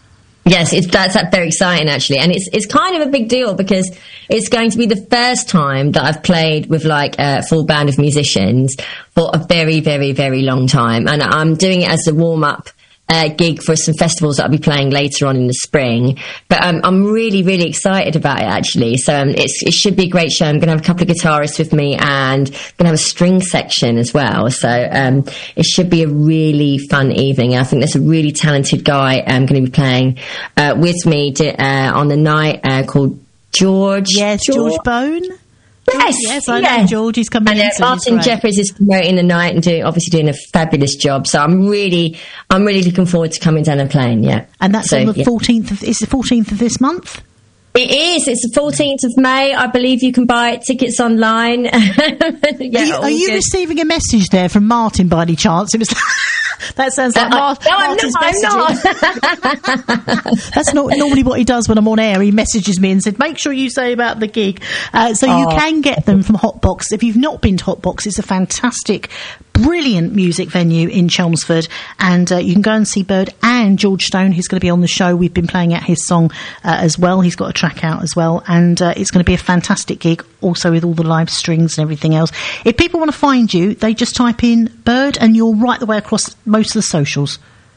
S: Yes, it's, that's that's very exciting actually, and it's it's kind of a big deal because it's going to be the first time that I've played with like a full band of musicians for a very, very, very long time, and I'm doing it as a warm up uh, gig for some festivals that I'll be playing later on in the spring. But um, I'm really, really excited about it actually. So um, it's, it should be a great show. I'm going to have a couple of guitarists with me and going to have a string section as well. So um, it should be a really fun evening. I think there's a really talented guy um, going to be playing uh, with me to, uh, on the night uh, called George.
E: Yes, George, George Bone.
S: Yes,
E: yes, I
S: yeah.
E: know George. He's coming
S: and,
E: in.
S: Uh,
E: So
S: Martin Jeffries is promoting the night and doing, obviously doing a fabulous job. So I'm really, I'm really looking forward to coming down and playing. Yeah,
E: and that's
S: so,
E: on the
S: yeah.
E: fourteenth of. Is the fourteenth of this month?
S: It is. It's the fourteenth of May. I believe you can buy tickets online. yeah,
E: are you, are you receiving a message there from Martin by any chance? It was. That sounds like
S: uh,
E: Mar-
S: no,
E: Martin's
S: I'm not,
E: messages.
S: I'm not.
E: That's not normally what he does when I'm on air. He messages me and said, make sure you say about the gig. Uh, so oh. you can get them from Hotbox. If you've not been to Hotbox, it's a fantastic, brilliant music venue in Chelmsford. And uh, you can go and see Bird and George Stone, who's going to be on the show. We've been playing out his song uh, as well. He's got a track out as well. And uh, it's going to be a fantastic gig, also with all the live strings and everything else. If people want to find you, they just type in Bird and you're right the way across most of the socials.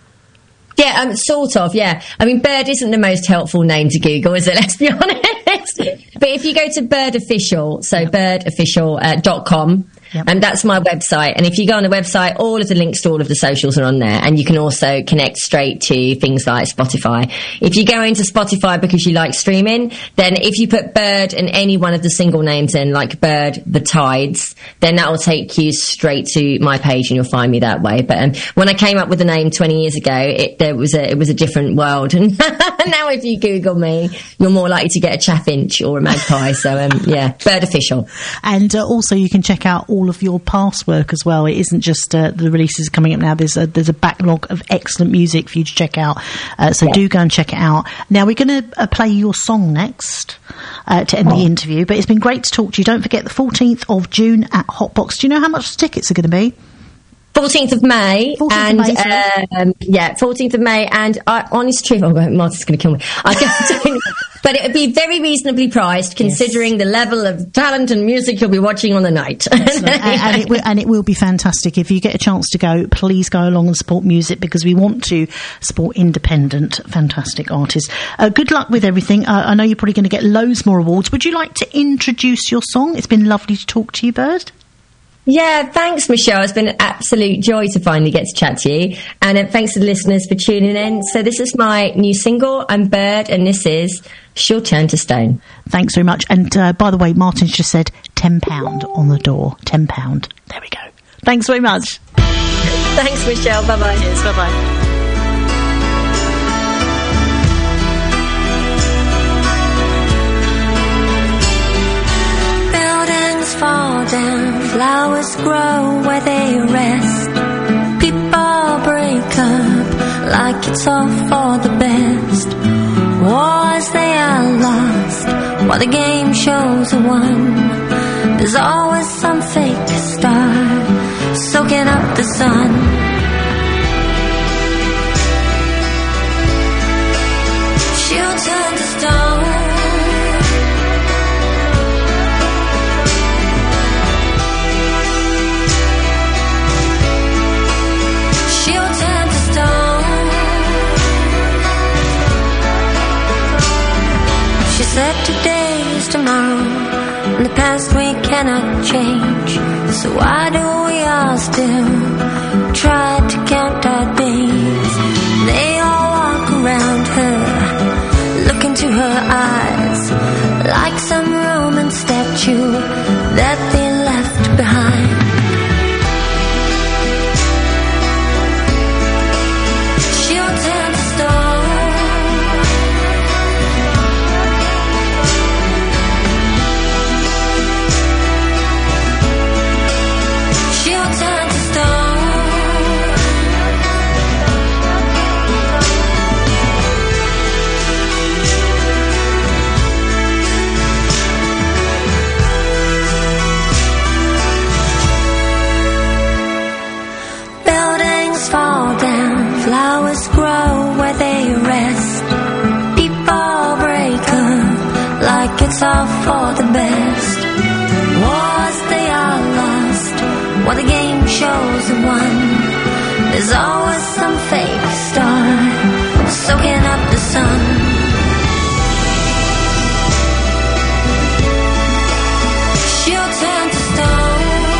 S: Yeah, um, sort of, yeah. I mean, Bird isn't the most helpful name to Google, is it? Let's be honest. But if you go to Bird Official, so yep. bird official dot com, Yep. And that's my website. And if you go on the website, all of the links to all of the socials are on there. And you can also connect straight to things like Spotify. If you go into Spotify because you like streaming, then if you put Bird and any one of the single names in, like Bird, The Tides, then that will take you straight to my page and you'll find me that way. But um, when I came up with the name twenty years ago, it, there was a, it was a different world. And now if you Google me, you're more likely to get a chaffinch or a magpie. So, um, yeah, Bird Official.
E: And uh, also you can check out all of your past work as well. It isn't just uh, the releases coming up now. There's a, there's a backlog of excellent music for you to check out. Uh, so yeah. do go and check it out. Now we're going to uh, play your song next uh, to end oh. the interview. But it's been great to talk to you. Don't forget the fourteenth of June at Hotbox. Do you know how much the tickets are going to be?
S: fourteenth of May,
E: fourteenth
S: and
E: of May,
S: um, yeah, fourteenth of May, and I, honest truth, oh, Martin's going to kill me. I don't, don't but it would be very reasonably priced, considering yes. the level of talent and music you'll be watching on the night.
E: and, and, it will, and it will be fantastic. If you get a chance to go, please go along and support music, because we want to support independent, fantastic artists. Uh, good luck with everything. Uh, I know you're probably going to get loads more awards. Would you like to introduce your song? It's been lovely to talk to you, Bird.
S: Yeah, thanks, Michelle. It's been an absolute joy to finally get to chat to you. And uh, thanks to the listeners for tuning in. So this is my new single, I'm Bird, and this is She'll Turn to Stone.
E: Thanks very much. And uh, by the way, Martin's just said ten pounds on the door. ten pounds. There we go. Thanks very much.
S: Thanks, Michelle. Bye-bye.
E: Cheers. Bye-bye.
J: Fall down, flowers grow where they rest. People break up like it's all for the best. Wars they are lost while the game shows are won. There's always some fake star soaking up the sun. She'll turn to stone. She said today is tomorrow, and the past we cannot change. So why do we all still try to count our days? They all walk around her, look into her eyes, like some Roman statue that they left behind. Flowers grow where they rest. People break up like it's all for the best. Wars they are lost while the game shows are won. There's always some fake star soaking up the sun. She'll turn to stone.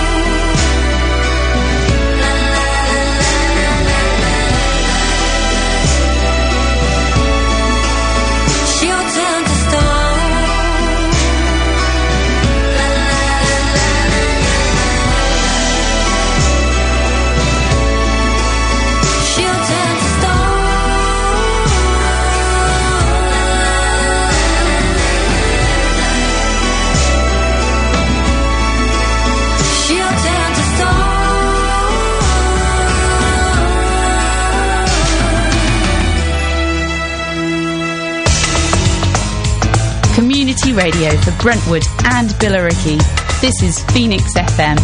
D: Community radio for Brentwood and Billericay. This is Phoenix F M.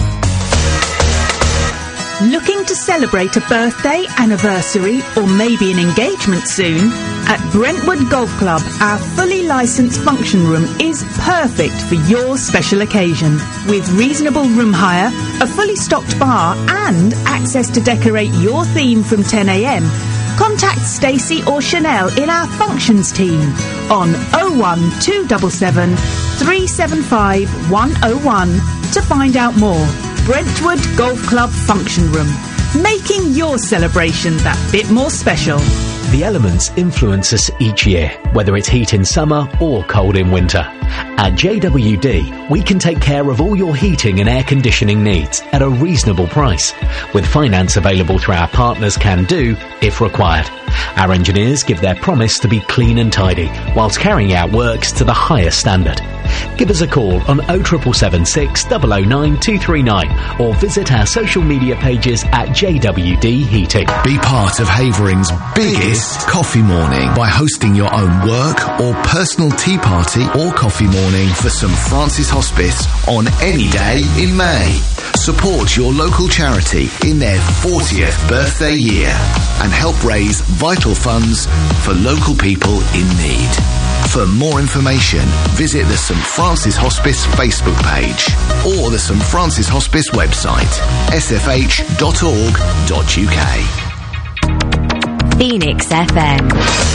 T: Looking to celebrate a birthday, anniversary, or maybe an engagement soon? At Brentwood Golf Club, our fully licensed function room is perfect for your special occasion. With reasonable room hire, a fully stocked bar, and access to decorate your theme from ten a m, contact Stacey or Chanel in our functions team on oh one two seven seven, three seven five, one oh one to find out more. Brentwood Golf Club Function Room, making your celebration that bit more special.
U: The elements influence us each year, whether it's heat in summer or cold in winter. At J W D, we can take care of all your heating and air conditioning needs at a reasonable price, with finance available through our partners Can Do if required. Our engineers give their promise to be clean and tidy, whilst carrying out works to the highest standard. Give us a call on oh seven seven six, oh oh nine, two three nine or visit our social media pages at J W D Heating.
V: Be part of Havering's biggest coffee morning by hosting your own work or personal tea party or coffee morning for St Francis Hospice on any day in May. Support your local charity in their fortieth birthday year and help raise vital funds for local people in need. For more information, visit the St Francis Hospice Facebook page or the St Francis Hospice website, s f h dot org dot u k.
O: Phoenix F M.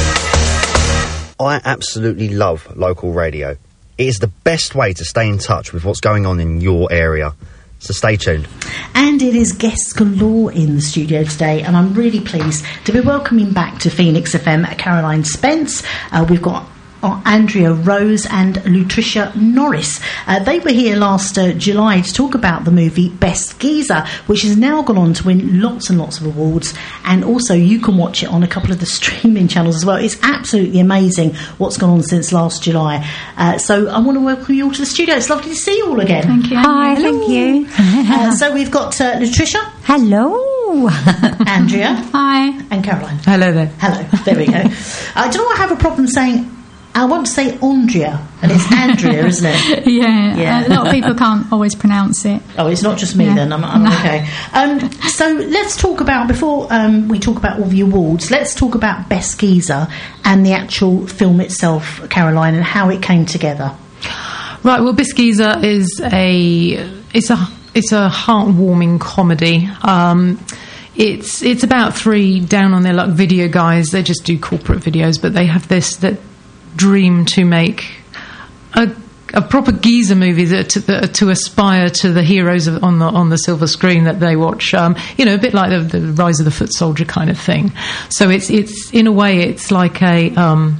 H: I absolutely love local radio. It is the best way to stay in touch with what's going on in your area. So stay tuned.
E: And it is guests galore in the studio today, and I'm really pleased to be welcoming back to Phoenix F M Caroline Spence. Uh, we've got are Andrea Rose and Lutricia Norris. Uh, they were here last uh, July to talk about the movie Best Geezer, which has now gone on to win lots and lots of awards, and also you can watch it on a couple of the streaming channels as well. It's absolutely amazing what's gone on since last July. Uh, so I want to welcome you all to the studio. It's lovely to see you all again.
B: Thank you.
C: Hi, thank you.
E: uh, so we've got uh, Lutricia.
C: Hello.
E: Andrea.
B: Hi.
E: And Caroline.
L: Hello there.
E: Hello. There we go. I don't know, I have a problem saying, I want to say Andrea, and it's Andrea, isn't it?
B: Yeah,
E: Yeah.
B: a lot of people can't always pronounce it.
E: Oh, it's not just me
B: Yeah.
E: then, I'm, I'm
B: No.
E: okay. Um, so let's talk about, before um, we talk about all the awards, let's talk about Best Geezer and the actual film itself, Caroline, and how it came together.
W: Right, well, Best Geezer is a it's a it's a heartwarming comedy. Um, it's it's about three down on their luck video guys. They just do corporate videos, but they have this that dream to make a a proper geezer movie that to, that, to aspire to the heroes of, on the on the silver screen that they watch. Um, you know, a bit like the, the Rise of the Foot Soldier kind of thing. So it's it's in a way it's like a um,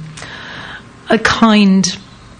W: a kind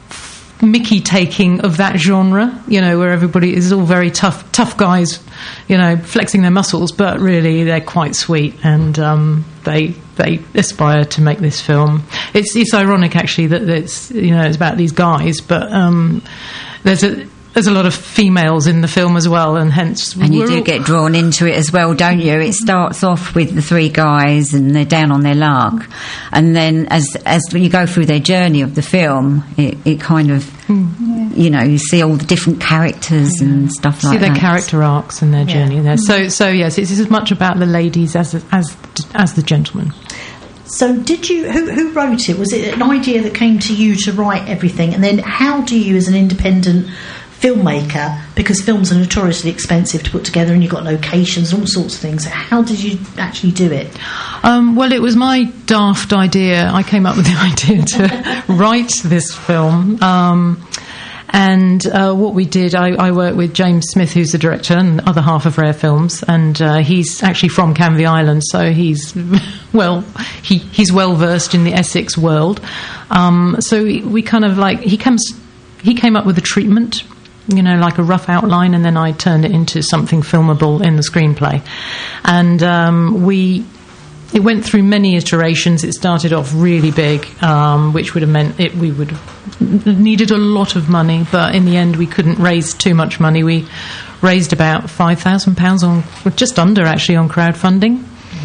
W: Mickey taking of that genre, you know, where everybody is all very tough, tough guys, you know, flexing their muscles, but really they're quite sweet, and um, they they aspire to make this film. It's it's ironic actually that it's you know it's about these guys, but um, there's a there's a lot of females in the film as well, and hence
C: And you
W: we're
C: do
W: all-
C: get drawn into it as well, don't you? It starts off with the three guys and they're down on their luck, and then as as you go through their journey of the film, it, it kind of you know you see all the different characters and stuff
W: see
C: like
W: their
C: that.
W: character arcs and their journey there. So so yes, it's as much about the ladies as as as the gentlemen.
E: So did you, who, who wrote it? Was it an idea that came to you to write everything? And then how do you, as an independent filmmaker, because films are notoriously expensive to put together and you've got locations and all sorts of things, how did you actually do it?
W: Um, well, it was my daft idea. I came up with the idea to write this film. Um, and uh, what we did, I, I worked with James Smith, who's the director and other half of Rare Films, and uh, he's actually from Canvey Island, so he's well, he, he's well versed in the Essex world. Um, so we, we kind of like he comes, he came up with a treatment, you know, like a rough outline, and then I turned it into something filmable in the screenplay, and um, we. It went through many iterations. It started off really big, um, which would have meant it, we would have needed a lot of money, but in the end we couldn't raise too much money. We raised about five thousand pounds on, just under actually, on crowdfunding,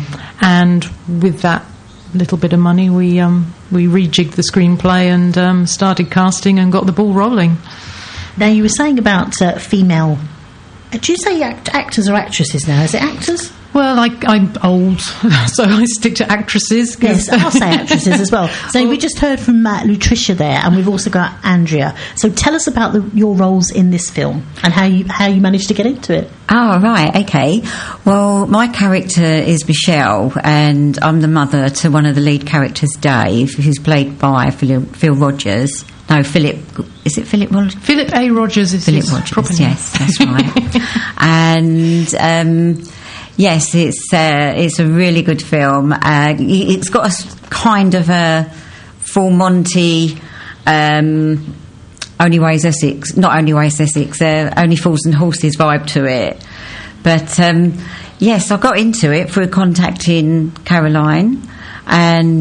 W: and with that little bit of money we um, we rejigged the screenplay and um, started casting and got the ball rolling.
E: Now, you were saying about uh, female... uh, Do you say act- actors or actresses now? Is it actors?
W: Well, I, I'm old, so I stick to actresses. 'cause-
E: Yes, I'll say actresses as well. So we just heard from uh, Lutricia there, and we've also got Andrea. So tell us about the, your roles in this film and how you how you managed to get into it.
C: Oh, right, okay. Well, my character is Michelle, and I'm the mother to one of the lead characters, Dave, who's played by Phil, Phil Rogers. No, Philip. Is it Philip Rogers?
W: Philip A. Rogers is
C: Philip
W: his
C: Rogers,
W: proper name.
C: yes, that's right. And... Um, Yes, it's uh, it's a really good film. Uh, it's got a s- kind of a full Monty, um, Only Ways Essex, not Only Ways Essex, uh, Only Fools and Horses vibe to it. But um, yes, I got into it through contacting Caroline, and